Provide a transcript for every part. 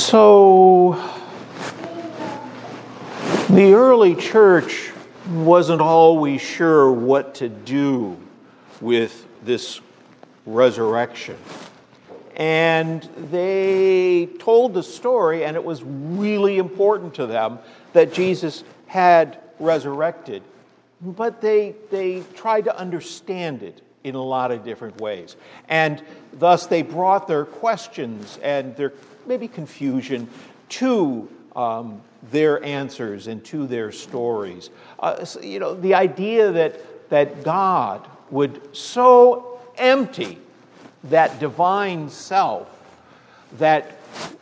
So, the early church wasn't always sure what to do with this resurrection. And they told the story, and it was really important to them that Jesus had resurrected. But they tried to understand it in a lot of different ways. And thus they brought their questions and their maybe confusion to their answers and to their stories. The idea that God would so empty that divine self that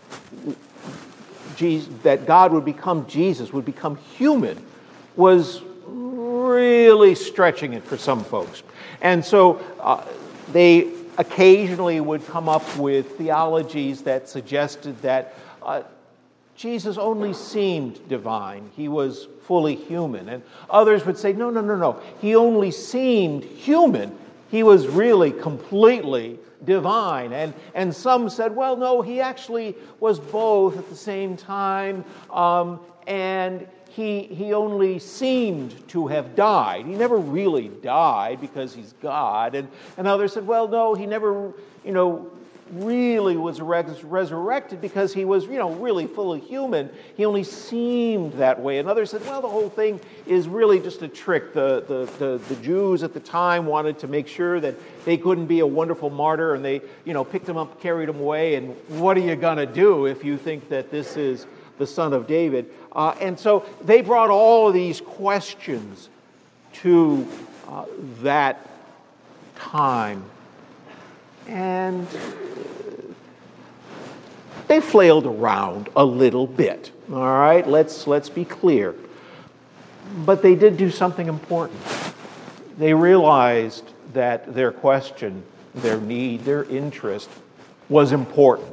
God would become Jesus, would become human, was really stretching it for some folks. And so they occasionally would come up with theologies that suggested that Jesus only seemed divine. He was fully human. And others would say, no. He only seemed human. He was really completely divine. And some said, well, no, he actually was both at the same time, and he only seemed to have died. He never really died because he's God. And others said, well, no, he never, really was resurrected because he was, really fully human. He only seemed that way. And others said, well, the whole thing is really just a trick. The Jews at the time wanted to make sure that they couldn't be a wonderful martyr, and they, picked him up, carried him away. And what are you going to do if you think that this is the son of David? And so they brought all of these questions to that time. And they flailed around a little bit. All right, let's be clear. But they did do something important. They realized that their question, their need, their interest was important.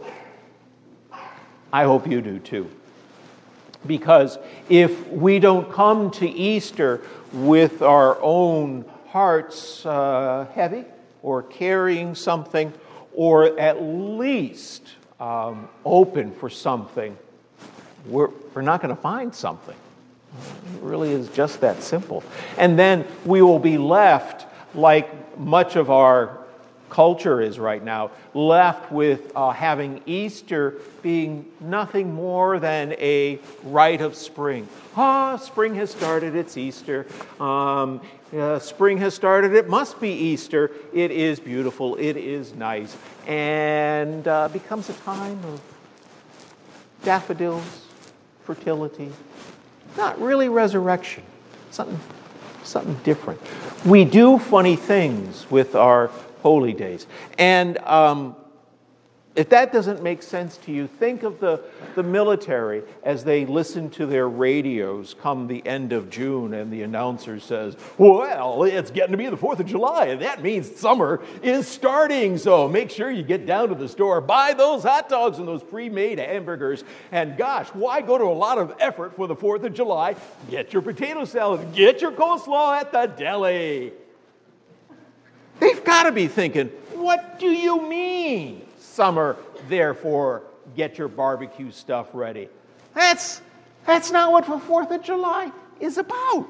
I hope you do too. Because if we don't come to Easter with our own hearts heavy or carrying something, or at least open for something, we're not going to find something. It really is just that simple. And then we will be left, like much of our culture is right now, left with having Easter being nothing more than a rite of spring. Spring has started, it's Easter. Spring has started, it must be Easter. It is beautiful, it is nice. And becomes a time of daffodils, fertility. Not really resurrection, something different. We do funny things with our holy days. And if that doesn't make sense to you, think of the military as they listen to their radios come the end of June, and the announcer says, well, it's getting to be the 4th of July, and that means summer is starting, so make sure you get down to the store, buy those hot dogs and those pre-made hamburgers, and gosh, why go to a lot of effort for the 4th of July? Get your potato salad, get your coleslaw at the deli. They've got to be thinking, what do you mean? Summer, therefore, get your barbecue stuff ready. That's not what the 4th of July is about.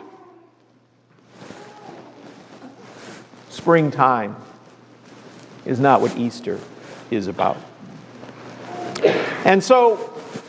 Springtime is not what Easter is about. And so,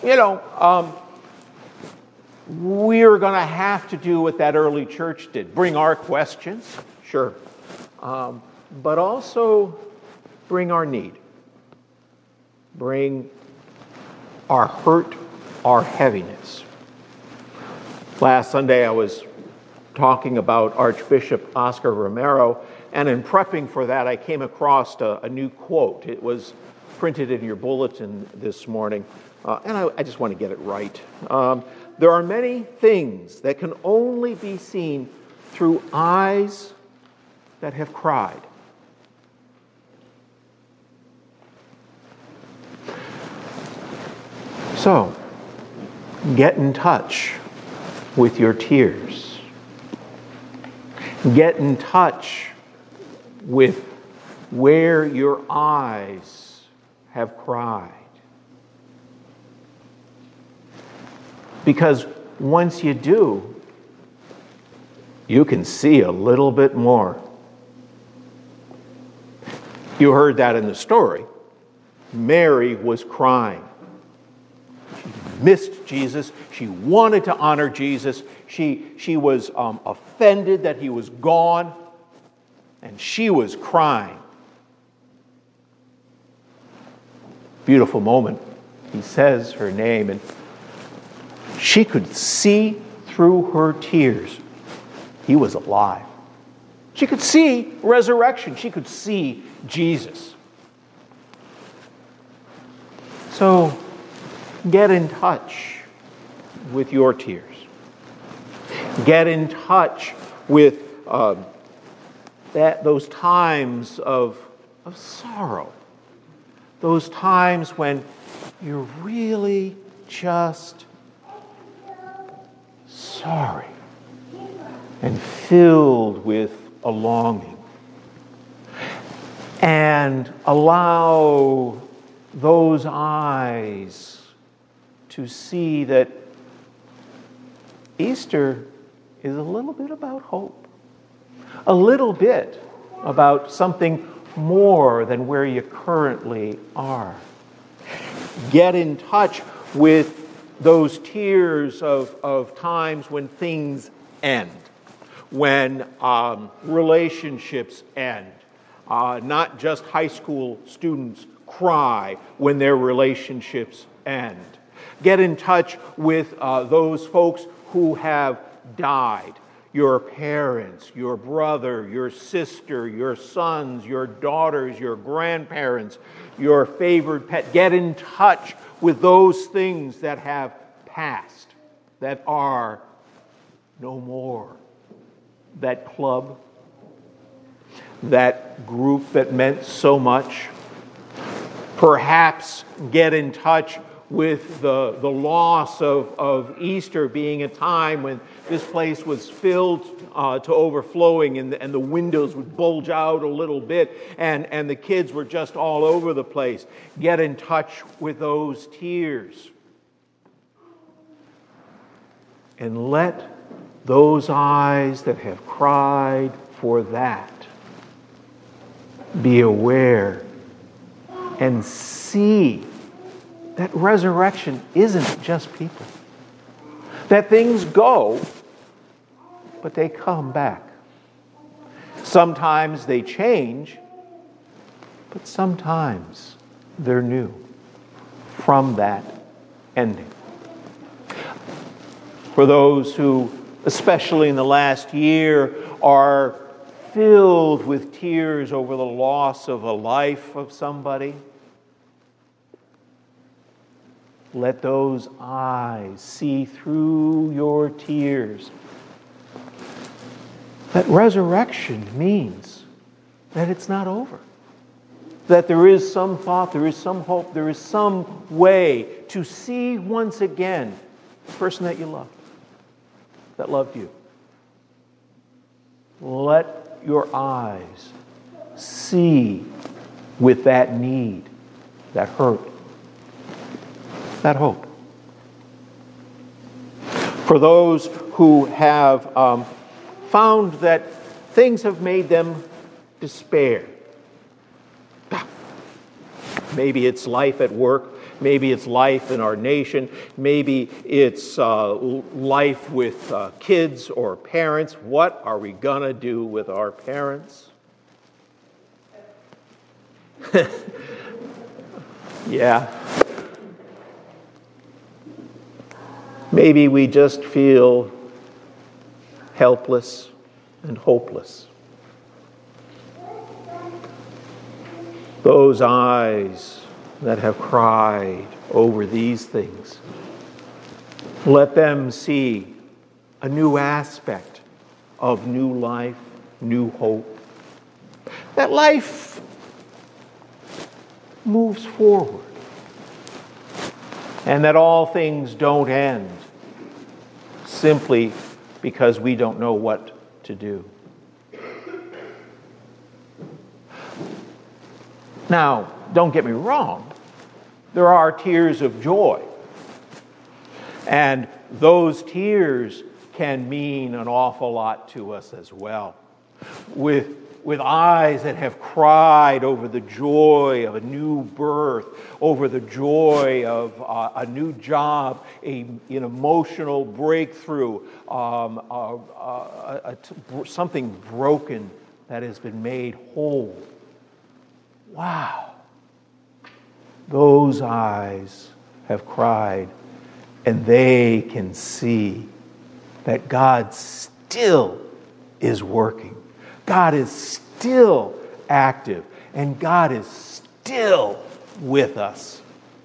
we're going to have to do what that early church did. Bring our questions, sure, but also bring our need. Bring our hurt, our heaviness. Last Sunday I was talking about Archbishop Oscar Romero, and in prepping for that I came across a new quote. It was printed in your bulletin this morning, and I just want to get it right. There are many things that can only be seen through eyes that have cried. So, get in touch with your tears. Get in touch with where your eyes have cried. Because once you do, you can see a little bit more. You heard that in the story. Mary was crying. She missed Jesus. She wanted to honor Jesus. She was offended that he was gone. And she was crying. Beautiful moment. He says her name, and she could see through her tears. He was alive. She could see resurrection. She could see Jesus. So get in touch with your tears. Get in touch with those times of sorrow. Those times when you're really just sorry and filled with a longing. And allow those eyes to see that Easter is a little bit about hope. A little bit about something more than where you currently are. Get in touch with those tears of times when things end, when relationships end. Not just high school students cry when their relationships end. Get in touch with those folks who have died. Your parents, your brother, your sister, your sons, your daughters, your grandparents, your favorite pet. Get in touch with those things that have passed, that are no more. That club, that group that meant so much. Perhaps get in touch with the loss of Easter being a time when this place was filled to overflowing and the windows would bulge out a little bit and the kids were just all over the place. Get in touch with those tears. And let those eyes that have cried for that be aware and see that resurrection isn't just people. That things go, but they come back. Sometimes they change, but sometimes they're new from that ending. For those who, especially in the last year, are filled with tears over the loss of a life of somebody, let those eyes see through your tears. That resurrection means that it's not over. That there is some thought, there is some hope, there is some way to see once again the person that you loved, that loved you. Let your eyes see with that need, that hurt, that hope. For those who have found that things have made them despair. Maybe it's life at work. Maybe it's life in our nation. Maybe it's life with kids or parents. What are we going to do with our parents? Yeah. Maybe we just feel helpless and hopeless. Those eyes that have cried over these things, let them see a new aspect of new life, new hope. That life moves forward. And that all things don't end simply because we don't know what to do. Now, don't get me wrong. There are tears of joy. And those tears can mean an awful lot to us as well. With eyes that have cried over the joy of a new birth, over the joy of a new job, an emotional breakthrough, something broken that has been made whole. Wow. Those eyes have cried, and they can see that God still is working. God is still active, and God is still with us.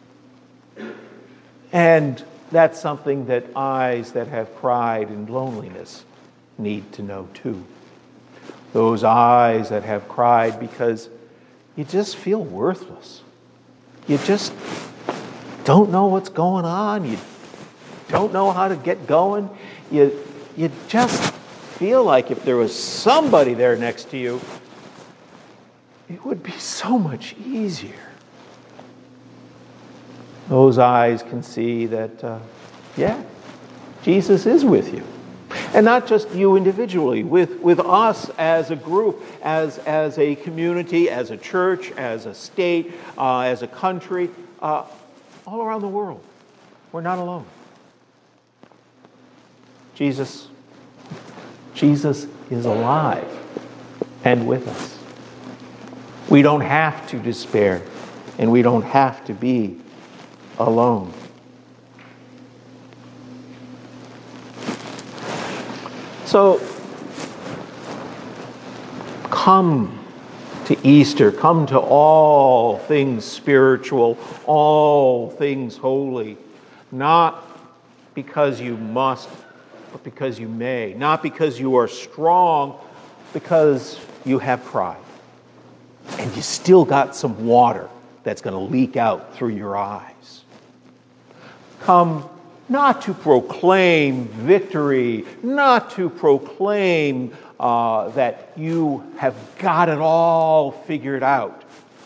And that's something that eyes that have cried in loneliness need to know too. Those eyes that have cried because you just feel worthless. You just don't know what's going on. You don't know how to get going. You just feel like if there was somebody there next to you, it would be so much easier. Those eyes can see that, Jesus is with you. And not just you individually, with us as a group, as a community, as a church, as a state, as a country, all around the world. We're not alone. Jesus is alive and with us. We don't have to despair, and we don't have to be alone. So, come to Easter, come to all things spiritual, all things holy, not because you must, but because you may. Not because you are strong, because you have pride. And you still got some water that's going to leak out through your eyes. Come not to proclaim victory, not to proclaim that you have got it all figured out.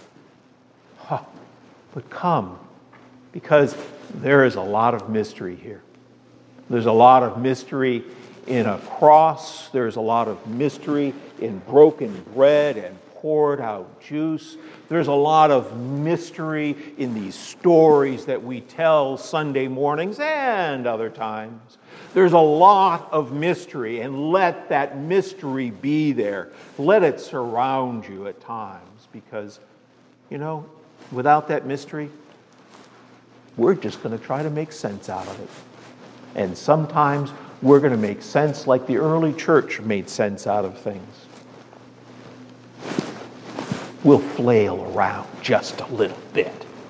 But come, because there is a lot of mystery here. There's a lot of mystery in a cross. There's a lot of mystery in broken bread and poured out juice. There's a lot of mystery in these stories that we tell Sunday mornings and other times. There's a lot of mystery, and let that mystery be there. Let it surround you at times, because, without that mystery, we're just going to try to make sense out of it. And sometimes we're going to make sense like the early church made sense out of things. We'll flail around just a little bit.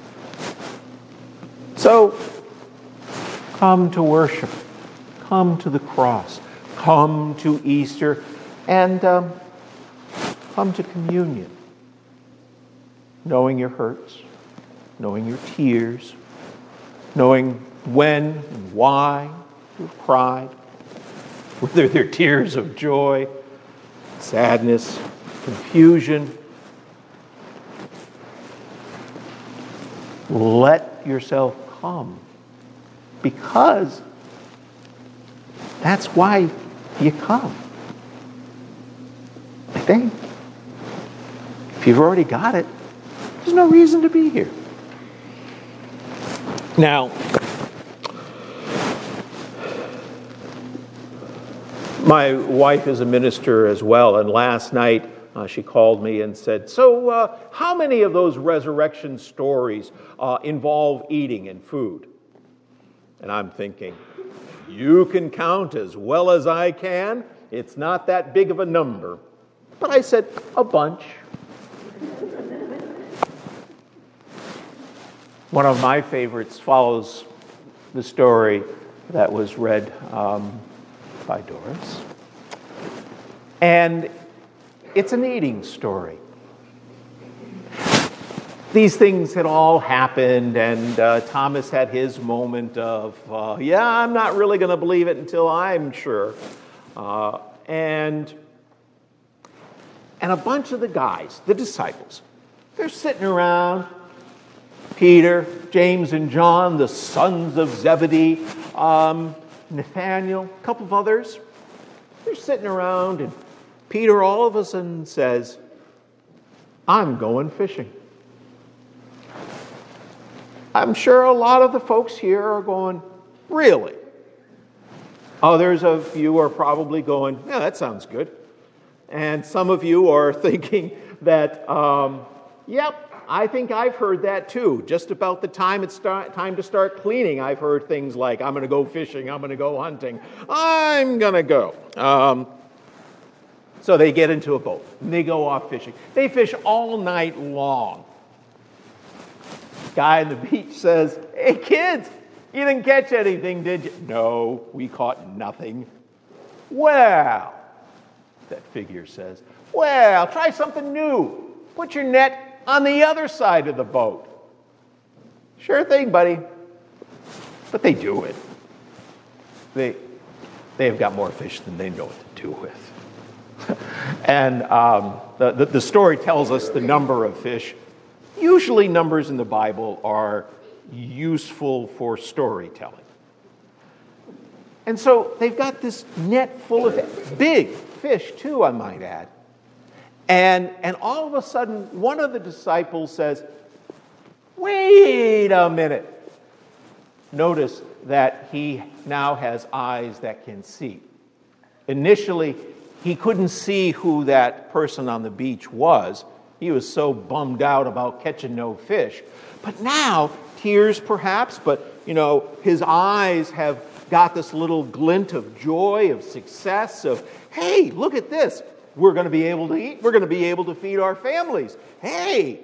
So, come to worship. Come to the cross. Come to Easter. And come to communion. Knowing your hurts. Knowing your tears. Knowing when and why you've cried. Whether they're tears of joy, sadness, confusion. Let yourself come, because that's why you come. I think. If you've already got it, there's no reason to be here. Now, my wife is a minister as well, and last night she called me and said, so how many of those resurrection stories involve eating and food? And I'm thinking, you can count as well as I can. It's not that big of a number. But I said, a bunch. One of my favorites follows the story that was read by Doris. And it's an eating story. These things had all happened, and Thomas had his moment of, I'm not really going to believe it until I'm sure. And a bunch of the guys, the disciples, they're sitting around. Peter, James, and John, the sons of Zebedee, Nathaniel, a couple of others, they're sitting around, and Peter all of a sudden says, I'm going fishing. I'm sure a lot of the folks here are going, really? Others of you are probably going, yeah, that sounds good. And some of you are thinking that, yep, I think I've heard that too. Just about the time it's time to start cleaning, I've heard things like, I'm going to go fishing, I'm going to go hunting, I'm going to go. So they get into a boat, and they go off fishing. They fish all night long. Guy on the beach says, hey kids, you didn't catch anything, did you? No, we caught nothing. Well, that figure says, well, try something new. Put your net on the other side of the boat. Sure thing, buddy. But they do it. They have got more fish than they know what to do with. And the story tells us the number of fish. Usually numbers in the Bible are useful for storytelling. And so they've got this net full of big fish too, I might add. And all of a sudden, one of the disciples says, wait a minute. Notice that he now has eyes that can see. Initially, he couldn't see who that person on the beach was. He was so bummed out about catching no fish. But now, tears perhaps, but his eyes have got this little glint of joy, of success, of, hey, look at this. We're going to be able to eat. We're going to be able to feed our families. Hey!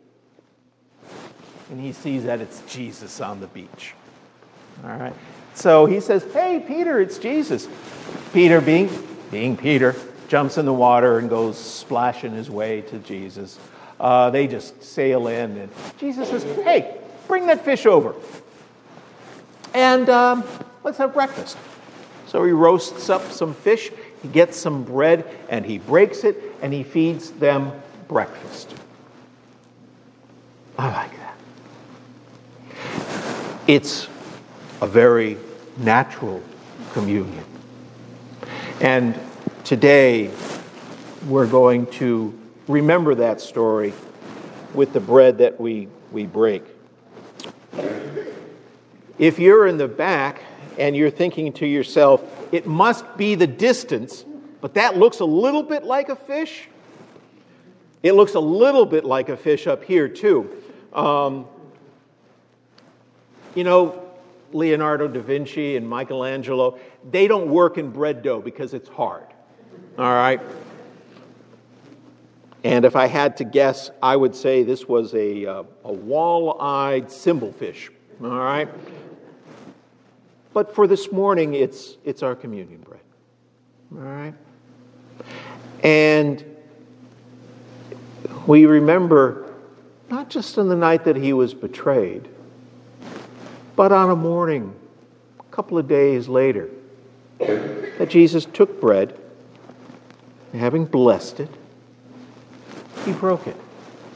And he sees that it's Jesus on the beach. All right. So he says, hey, Peter, it's Jesus. Peter, being Peter, jumps in the water and goes splashing his way to Jesus. They just sail in, and Jesus says, hey, bring that fish over. And let's have breakfast. So he roasts up some fish, he gets some bread, and he breaks it, and he feeds them breakfast. I like that. It's a very natural communion. And today, we're going to remember that story with the bread that we break. If you're in the back and you're thinking to yourself, it must be the distance, but that looks a little bit like a fish. It looks a little bit like a fish up here, too. Leonardo da Vinci and Michelangelo, they don't work in bread dough because it's hard. All right? And if I had to guess, I would say this was a wall-eyed thimblefish. All right? But for this morning, it's our communion bread. All right? And we remember not just on the night that he was betrayed, but on a morning, a couple of days later, that Jesus took bread, and having blessed it, he broke it.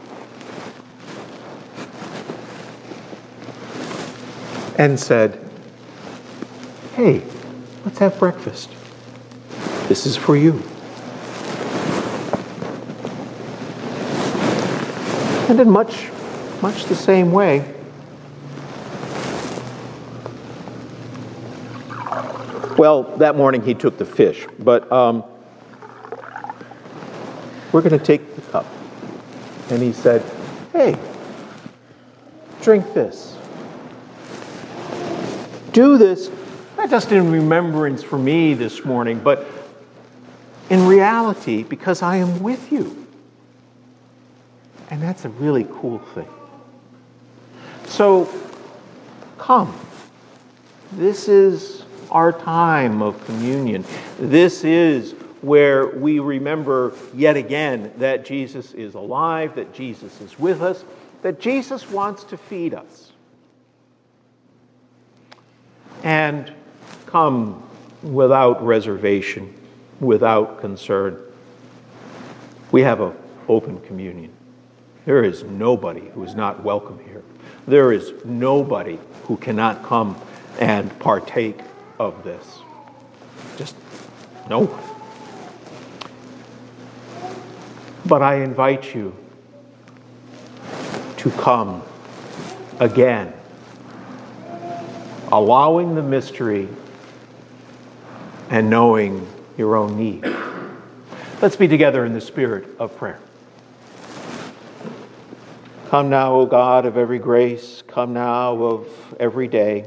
And said, hey, let's have breakfast. This is for you. And in much the same way, well, that morning he took the fish, but we're going to take the cup. And he said, hey, drink this. Do this, not just in remembrance for me this morning, but in reality, because I am with you. And that's a really cool thing. So, come. This is our time of communion. This is where we remember yet again that Jesus is alive, that Jesus is with us, that Jesus wants to feed us. And come without reservation, without concern. We have an open communion. There is nobody who is not welcome here. There is nobody who cannot come and partake of this. Just no one. But I invite you to come again, allowing the mystery and knowing your own need. Let's be together in the spirit of prayer. Come now, O God of every grace, come now of every day.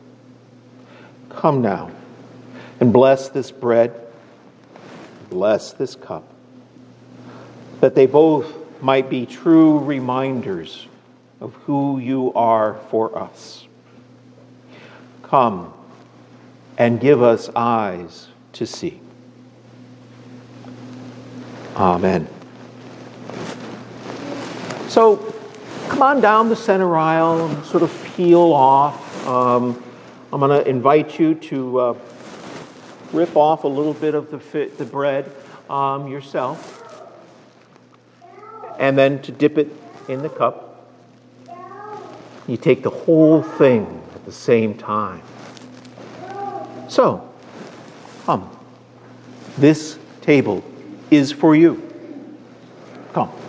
Come now and bless this bread, bless this cup, that they both might be true reminders of who you are for us. Come and give us eyes to see. Amen. So, come on down the center aisle and sort of peel off. I'm going to invite you to rip off a little bit of the bread yourself, and then to dip it in the cup. You take the whole thing at the same time. So, come. This table is for you. Come.